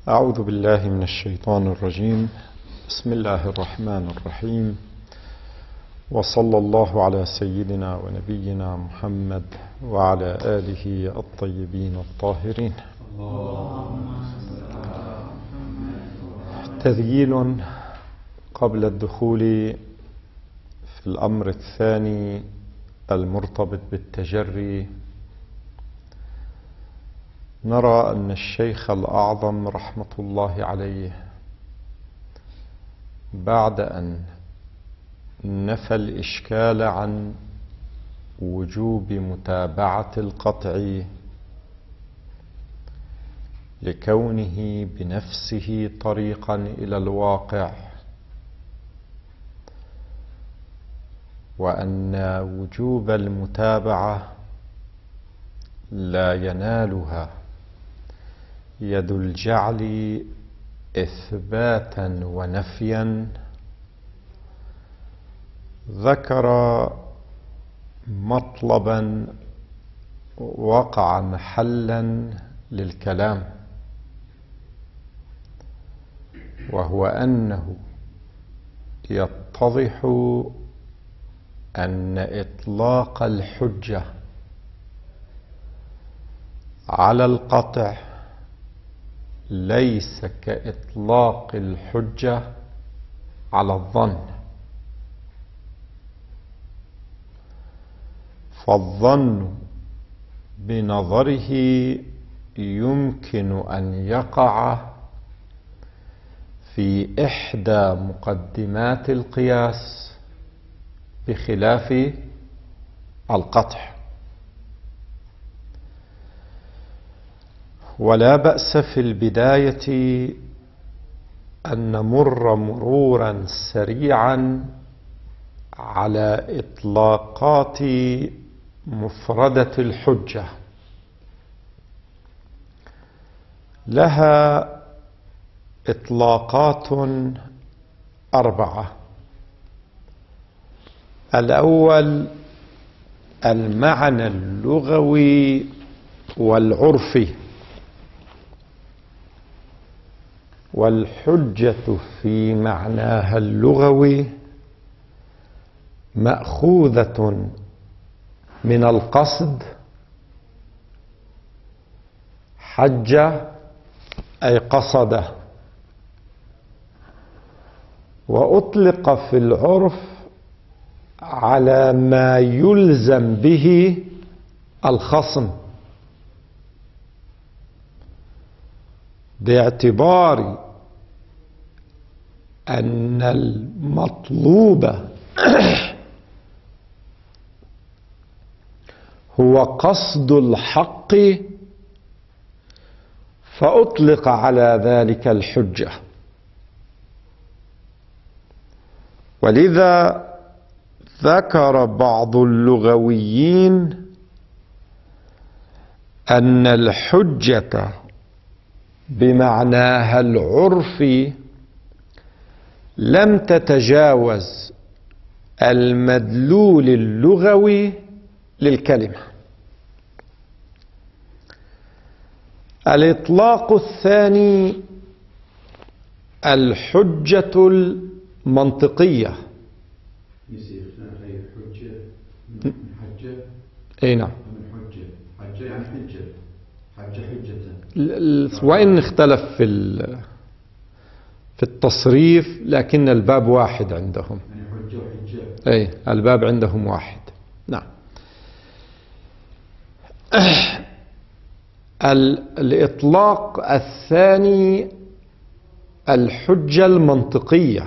أعوذ بالله من الشيطان الرجيم. بسم الله الرحمن الرحيم، وصلى الله على سيدنا ونبينا محمد وعلى آله الطيبين الطاهرين. تذييل قبل الدخول في الأمر الثاني المرتبط بالتجري. نرى أن الشيخ الأعظم رحمة الله عليه بعد أن نفى الإشكال عن وجوب متابعة القطع لكونه بنفسه طريقا إلى الواقع، وأن وجوب المتابعة لا ينالها يد الجعل إثباتا ونفيا، ذكر مطلبا وقع محلا للكلام، وهو أنه يتضح أن إطلاق الحجة على القطع ليس كإطلاق الحجة على الظن، فالظن بنظره يمكن أن يقع في إحدى مقدمات القياس بخلاف القطع. ولا بأس في البداية أن نمر مرورا سريعا على إطلاقات مفردة الحجة. لها إطلاقات 4. الأول المعنى اللغوي والعرفي، والحجة في معناها اللغوي مأخوذة من القصد، حج أي قصده، وأطلق في العرف على ما يلزم به الخصم، باعتبار أن المطلوب هو قصد الحق، فأطلق على ذلك الحجة. ولذا ذكر بعض اللغويين أن الحجة بمعناها العرفي لم تتجاوز المدلول اللغوي للكلمة. الإطلاق الثاني الحجة المنطقية. أي نعم، حجة يعني حجة، وإن اختلف في التصريف، لكن الباب واحد عندهم. يعني حجة وحجة. أي الباب عندهم واحد. نعم. الإطلاق الثاني الحجة المنطقية،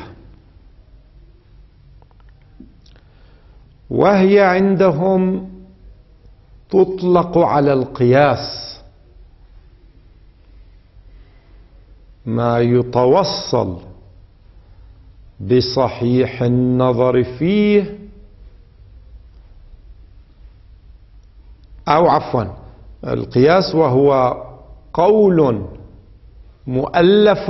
وهي عندهم تطلق على القياس، ما يتوصل بصحيح النظر فيه، أو عفوا القياس وهو قول مؤلف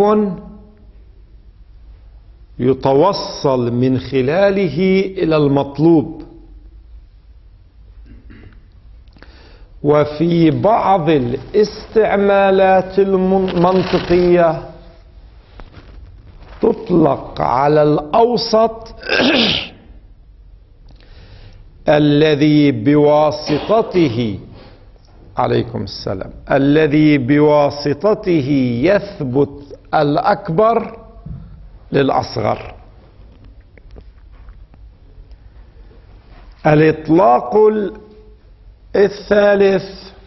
يتوصل من خلاله إلى المطلوب، وفي بعض الاستعمالات المنطقية تطلق على الأوسط الذي بواسطته عليكم السلام الذي بواسطته يثبت الأكبر للأصغر. الإطلاق الثالث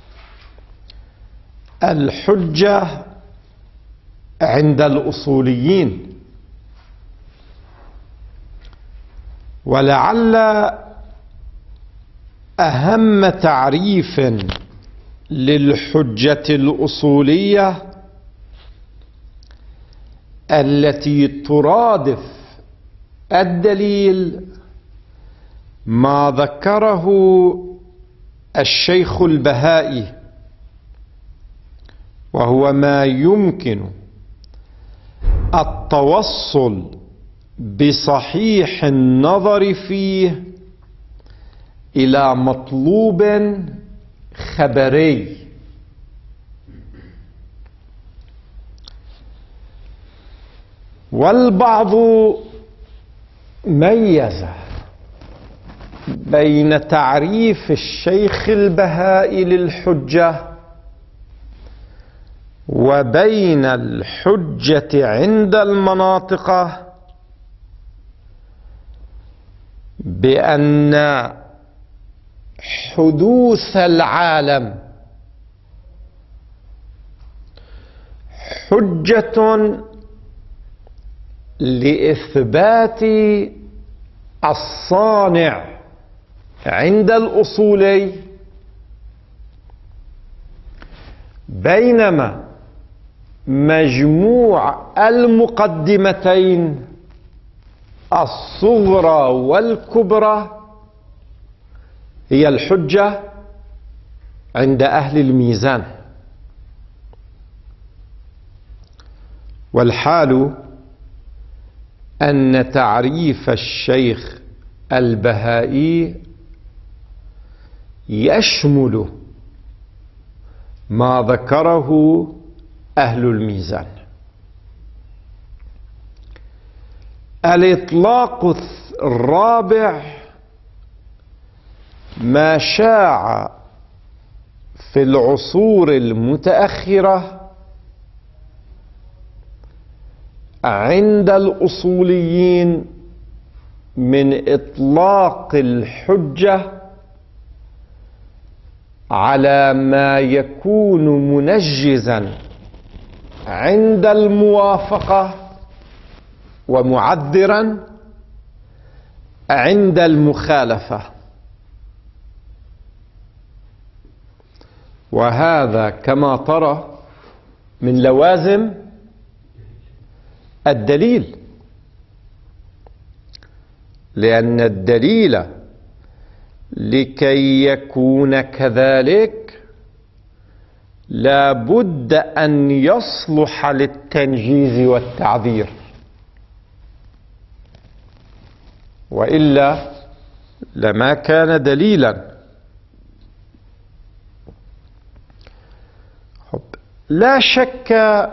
الحجة عند الأصوليين، ولعل أهم تعريف للحجة الأصولية التي ترادف الدليل ما ذكره الشيخ البهائي، وهو ما يمكن التوصل بصحيح النظر فيه إلى مطلوب خبري. والبعض ميز بين تعريف الشيخ البهائي للحجة وبين الحجة عند المناطق بأن حدوث العالم حجة لإثبات الصانع عند الأصولي، بينما مجموع المقدمتين الصغرى والكبرى هي الحجة عند أهل الميزان. والحال أن تعريف الشيخ البهائي يشمل ما ذكره أهل الميزان. الإطلاق الرابع ما شاع في العصور المتأخرة عند الأصوليين من إطلاق الحجة على ما يكون منجزا عند الموافقة ومعذرا عند المخالفة. وهذا كما ترى من لوازم الدليل، لأن الدليل لكي يكون كذلك لا بد أن يصلح للتنجيز والتعذير، وإلا لما كان دليلا. لا شك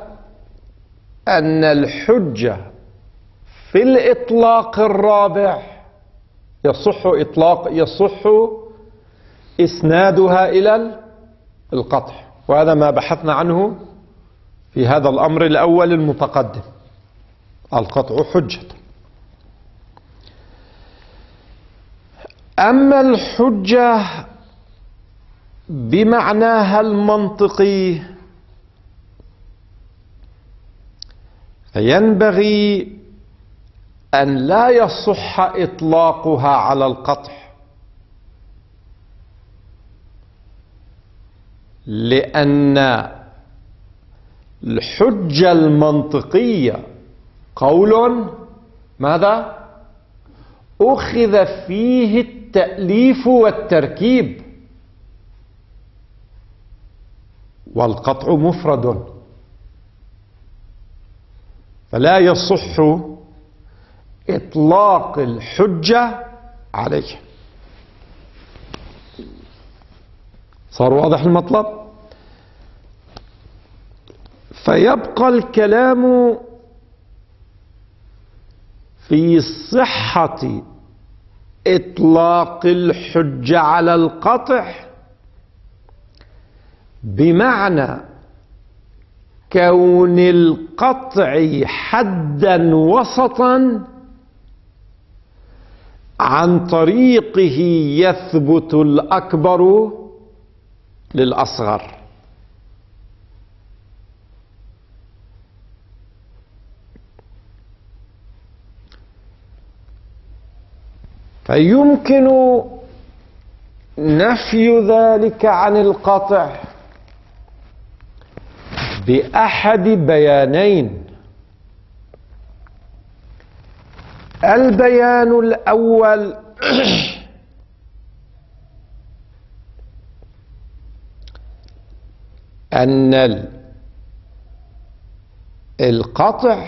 أن الحجة في الإطلاق الرابع يصح إسنادها إلى القطع، وهذا ما بحثنا عنه في هذا الأمر الأول المتقدم، القطع حجة. أما الحجة بمعناها المنطقي فينبغي أن لا يصح إطلاقها على القطع، لأن الحجة المنطقية قول ماذا؟ أخذ فيه التأليف والتركيب، والقطع مفرد، فلا يصح إطلاق الحجة عليه. صار واضح المطلب؟ فيبقى الكلام في صحة إطلاق الحجة على القطع، بمعنى كون القطع حدا وسطا عن طريقه يثبت الأكبر للأصغر. فيمكن نفي ذلك عن القطع بأحد بيانين. البيان الأول أن القطع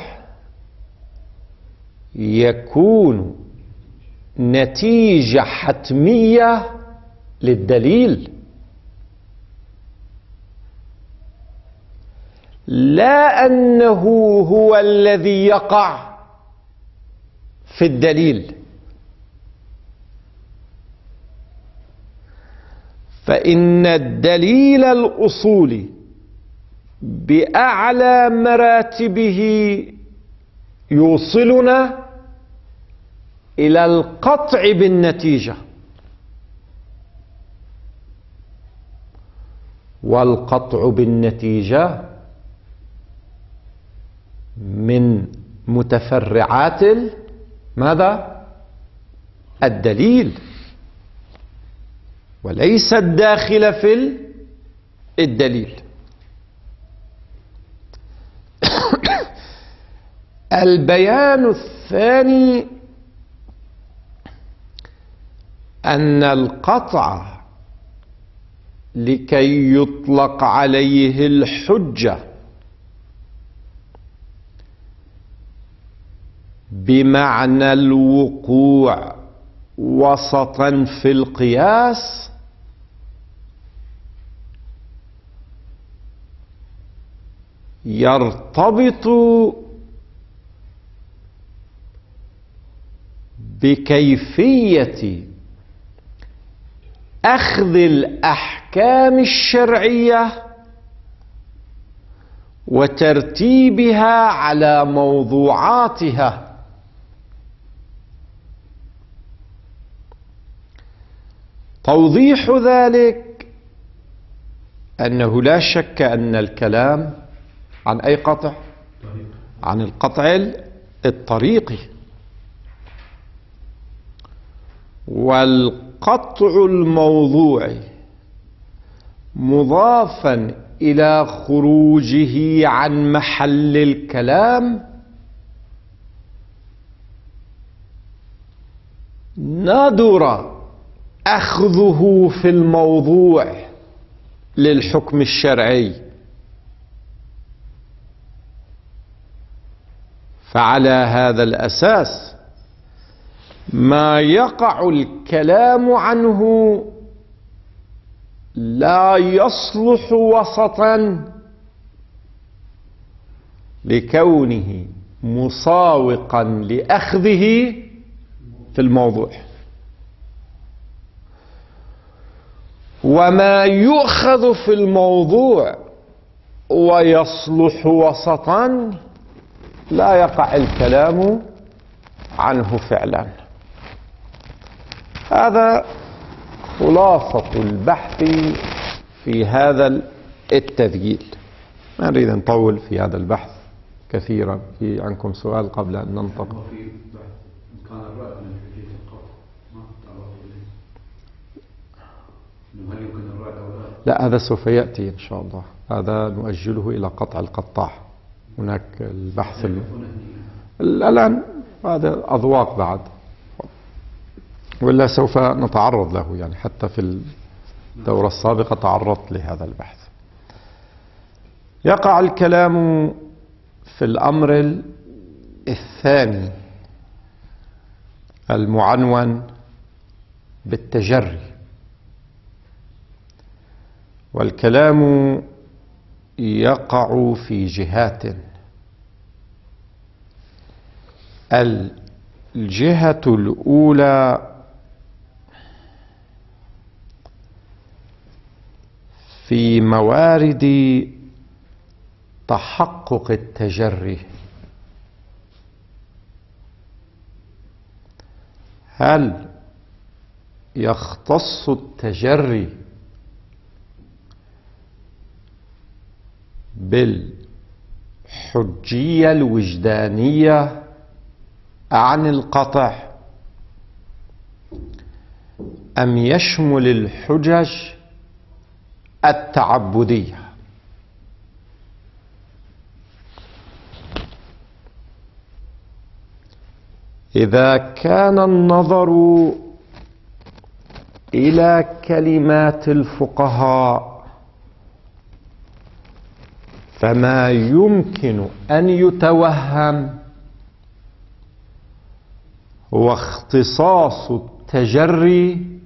يكون نتيجة حتمية للدليل، لا أنه هو الذي يقع في الدليل. فإن الدليل الأصولي بأعلى مراتبه يوصلنا إلى القطع بالنتيجة، والقطع بالنتيجة من متفرعات ماذا؟ الدليل، وليس الداخل في الدليل. البيان الثاني أن القطع لكي يطلق عليه الحجة بمعنى الوقوع وسطا في القياس يرتبط بكيفية أخذ الأحكام الشرعية وترتيبها على موضوعاتها. توضيح ذلك أنه لا شك أن الكلام عن أي قطع؟ عن القطع الطريقي، والقطع الموضوعي مضافا إلى خروجه عن محل الكلام نادر أخذه في الموضوع للحكم الشرعي. فعلى هذا الأساس ما يقع الكلام عنه لا يصلح وسطا لكونه مساوقا لأخذه في الموضوع، وما يؤخذ في الموضوع ويصلح وسطا لا يقع الكلام عنه فعلا. هذا خلاصة البحث في هذا التذييل. ما نريد أن نطول في هذا البحث كثيرا. في عندكم سؤال قبل أن ننطق؟ كان الرأي من حجية القطع ما تعرض إليه، هل يمكن الرأي أو لا، هذا سوف يأتي إن شاء الله. هذا نؤجله إلى قطع القطاع. هناك البحث الآن هذا أذواق بعد، ولا سوف نتعرض له. يعني حتى في الدورة السابقة تعرضت لهذا البحث. يقع الكلام في الأمر الثاني المعنون بالتجري. والكلام يقع في جهات. الجهة الأولى في موارد تحقق التجري. هل يختص التجري بالحجية الوجدانية عن القطع، أم يشمل الحجج التعبدية؟ إذا كان النظر إلى كلمات الفقهاء فما يمكن أن يتوهم هو اختصاص التجري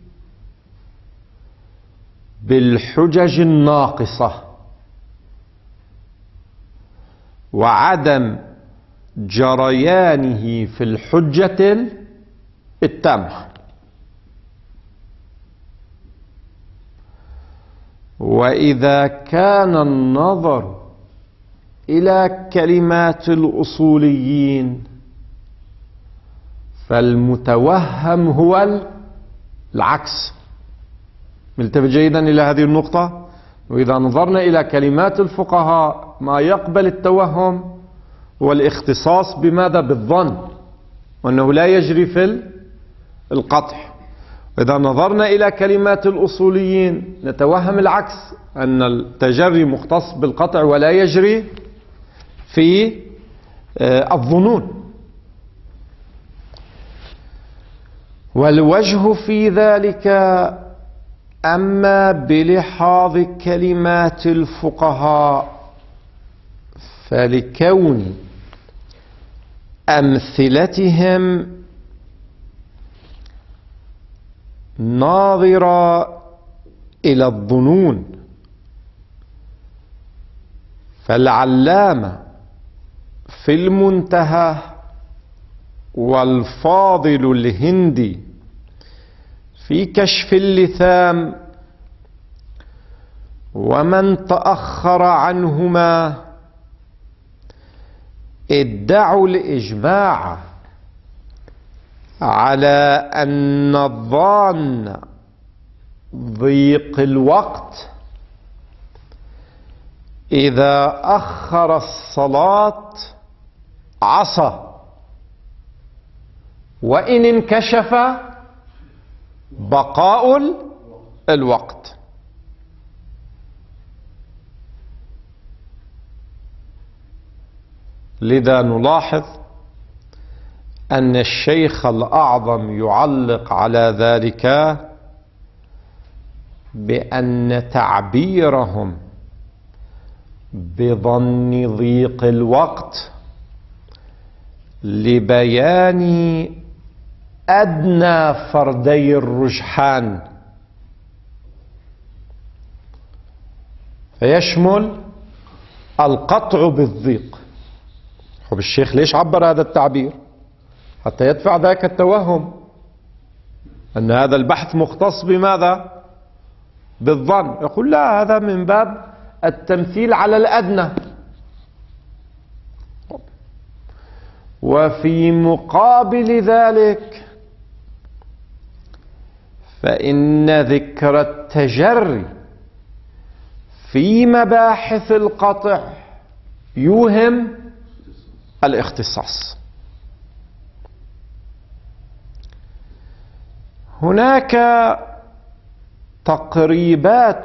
بالحجج الناقصة وعدم جريانه في الحجة التامة. وإذا كان النظر إلى كلمات الأصوليين فالمتوهم هو العكس. ملتفت جيدا إلى هذه النقطة. وإذا نظرنا إلى كلمات الفقهاء ما يقبل التوهم هو الاختصاص بماذا؟ بالظن، وأنه لا يجري في القطع. وإذا نظرنا إلى كلمات الأصوليين نتوهم العكس، أن التجري مختص بالقطع ولا يجري في الظنون. والوجه في ذلك أما بلحاظ كلمات الفقهاء فلكون أمثلتهم ناظرة إلى الظنون. فالعلامة في المنتهى والفاضل الهندي في كشف اللثام ومن تأخر عنهما ادعوا الإجماع على أن الظان ضيق الوقت إذا أخر الصلاة عصى، وإن انكشف بقاء الوقت. لذا نلاحظ أن الشيخ الأعظم يعلق على ذلك بأن تعبيرهم بظن ضيق الوقت لبيان أدنى فردي الرجحان، فيشمل القطع بالضيق. طب الشيخ ليش عبر هذا التعبير؟ حتى يدفع ذاك التوهم أن هذا البحث مختص بماذا؟ بالظن. يقول لا، هذا من باب التمثيل على الأدنى. وفي مقابل ذلك فإن ذكر التجري في مباحث القطع يوهم الاختصاص. هناك تقريبات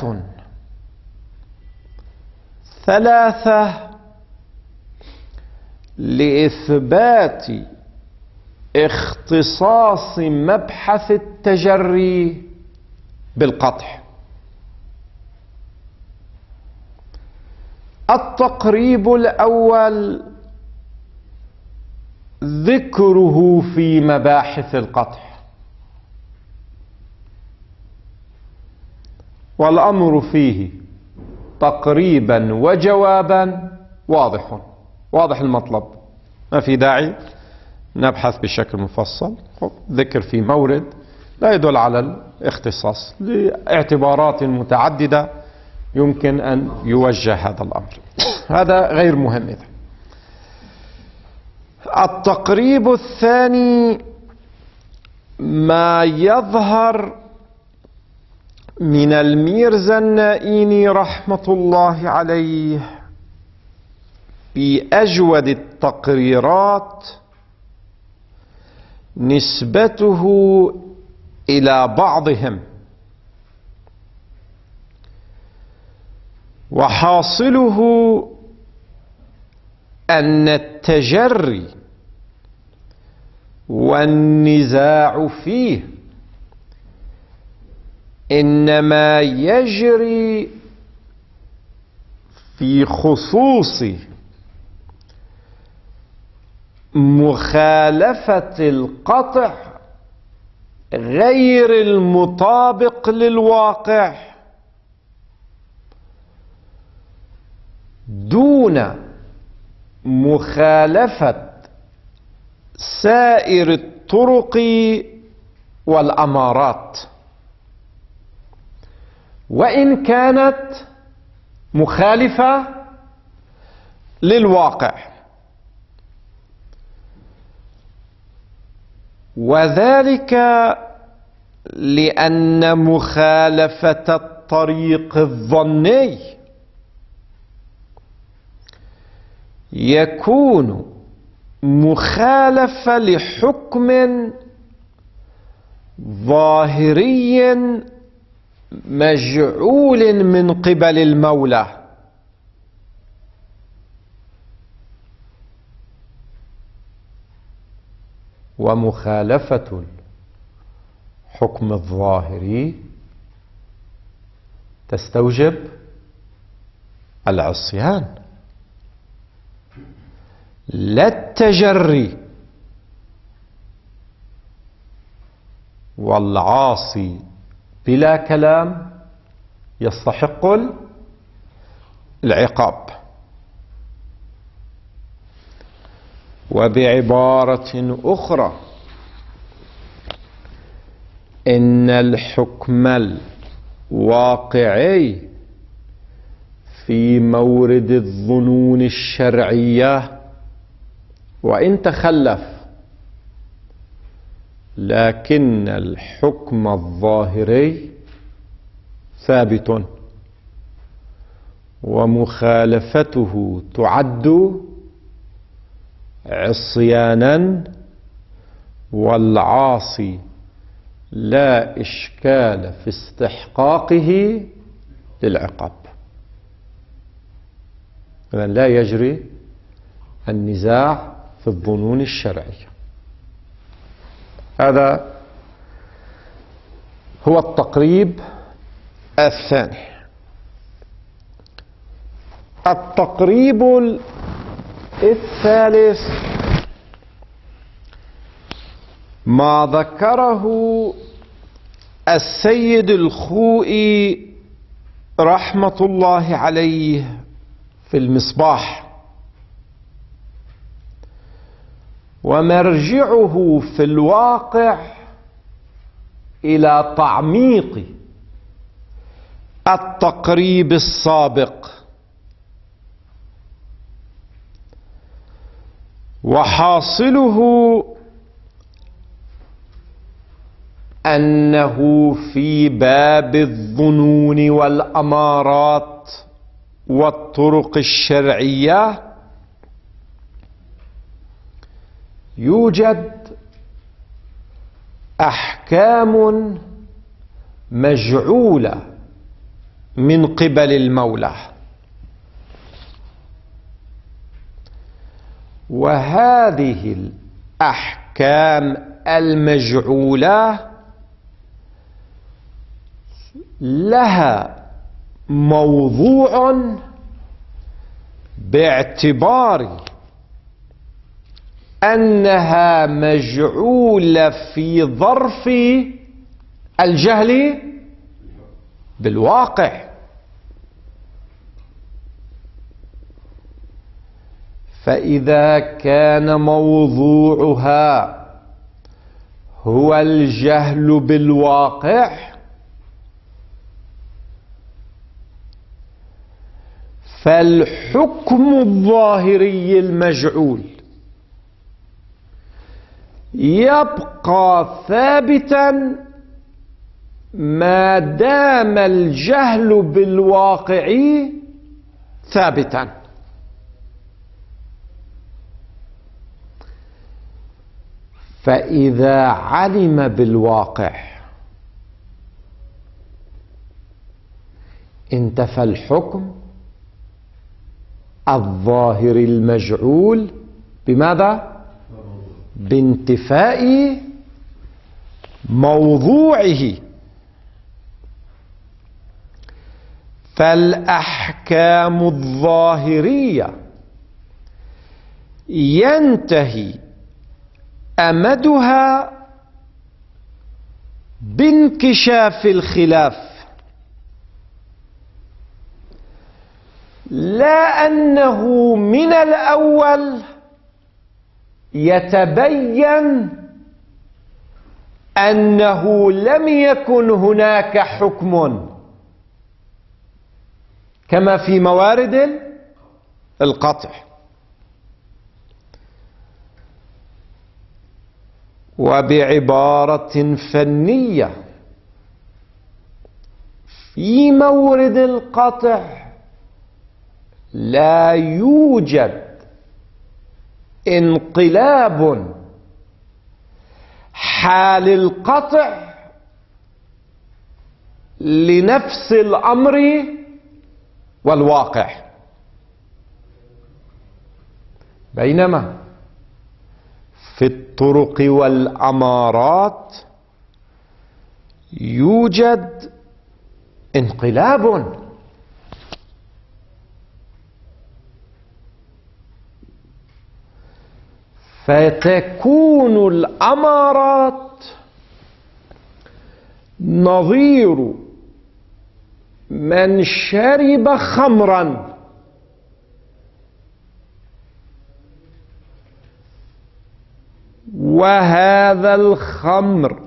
ثلاثة لإثبات اختصاص مبحث التجري بالقطع. التقريب الأول ذكره في مباحث القطع، والأمر فيه تقريبا وجوابا واضح المطلب، ما في داعي نبحث بشكل مفصل. ذكر في مورد لا يدل على الاختصاص لاعتبارات متعددة يمكن أن يوجه هذا الأمر. هذا غير مهم إذا. التقريب الثاني ما يظهر من الميرزا النائيني رحمة الله عليه في أجود التقريرات نسبته إلى بعضهم، وحاصله أن التجري والنزاع فيه إنما يجري في خصوص مخالفة القطع غير المطابق للواقع دون مخالفة سائر الطرق والأمارات، وإن كانت مخالفة للواقع. وذلك لأن مخالفة الطريق الظني يكون مخالفة لحكم ظاهري مجعول من قبل المولى، ومخالفة الحكم الظاهري تستوجب العصيان لا التجري. والعاصي بلا كلام يستحق العقاب. وبعبارة أخرى إن الحكم الواقعي في مورد الظنون الشرعية وإن تخلف، لكن الحكم الظاهري ثابت، ومخالفته تعد عصيانا، والعاصي لا إشكال في استحقاقه للعقاب. إذن لا يجري النزاع في الظنون الشرعية. هذا هو التقريب الثاني. التقريب الثالث ما ذكره السيد الخوئي رحمة الله عليه في المصباح، ومرجعه في الواقع إلى تعميق التقريب السابق، وحاصله أنه في باب الظنون والأمارات والطرق الشرعية يوجد أحكام مجعولة من قبل المولى، وهذه الأحكام المجعولة لها موضوع باعتبار أنها مجعولة في ظرف الجهل بالواقع. فإذا كان موضوعها هو الجهل بالواقع فالحكم الظاهري المجعول يبقى ثابتا ما دام الجهل بالواقع ثابتا. فإذا علم بالواقع انتفى الحكم الظاهر المجعول بماذا؟ بانتفاء موضوعه. فالأحكام الظاهرية ينتهي أمدها بانكشاف الخلاف، لا أنه من الأول يتبين أنه لم يكن هناك حكم كما في موارد القطع. وبعبارة فنية في مورد القطع لا يوجد انقلاب حال القطع لنفس الأمر والواقع، بينما في الطرق والأمارات يوجد انقلاب. فتكون الأمارات نظير من شرب خمرا وهذا الخمر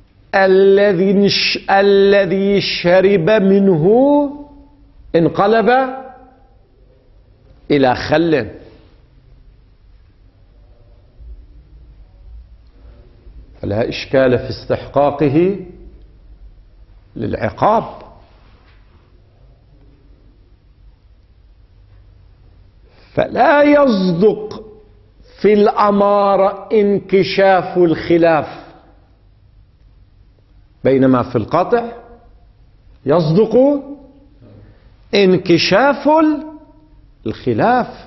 الذي شرب منه انقلب إلى خل، فلا إشكال في استحقاقه للعقاب. فلا يصدق في الأمارة انكشاف الخلاف، بينما في القطع يصدق انكشاف الخلاف.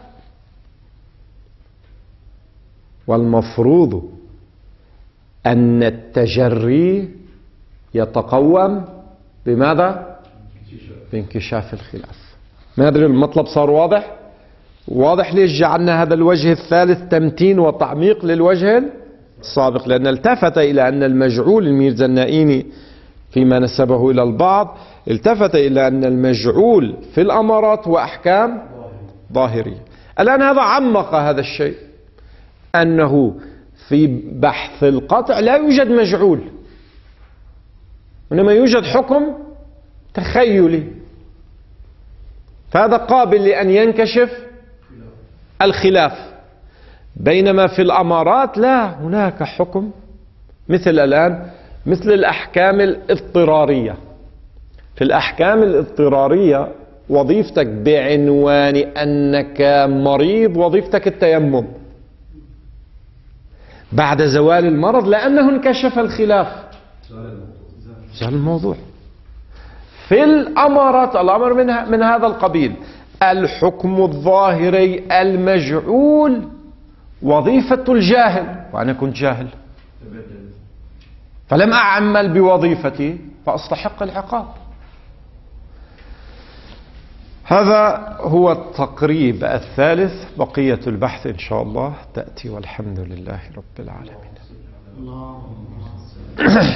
والمفروض أن التجري يتقوم بماذا؟ بانكشاف الخلاف. ما أدري المطلب صار واضح؟ واضح ليش جعلنا هذا الوجه الثالث تمتين وتعميق للوجه السابق، لأن التفت إلى أن المجعول الميرزا النائيني فيما نسبه إلى البعض التفت إلى أن المجعول في الأمارات وأحكام ظاهرية. الآن هذا عمق هذا الشيء، أنه في بحث القطع لا يوجد مجعول، إنما يوجد حكم تخيلي، فهذا قابل لأن ينكشف الخلاف. بينما في الأمارات لا، هناك حكم، مثل الآن مثل الأحكام الاضطرارية. في الأحكام الاضطرارية وظيفتك بعنوان أنك مريض وظيفتك التيمم. بعد زوال المرض لأنه انكشف الخلاف زال الموضوع. في الأمارات الأمر من هذا القبيل. الحكم الظاهري المجعول وظيفة الجاهل، وأنا كنت جاهل فلم أعمل بوظيفتي فأستحق العقاب. هذا هو التقريب الثالث. بقية البحث إن شاء الله تأتي، والحمد لله رب العالمين.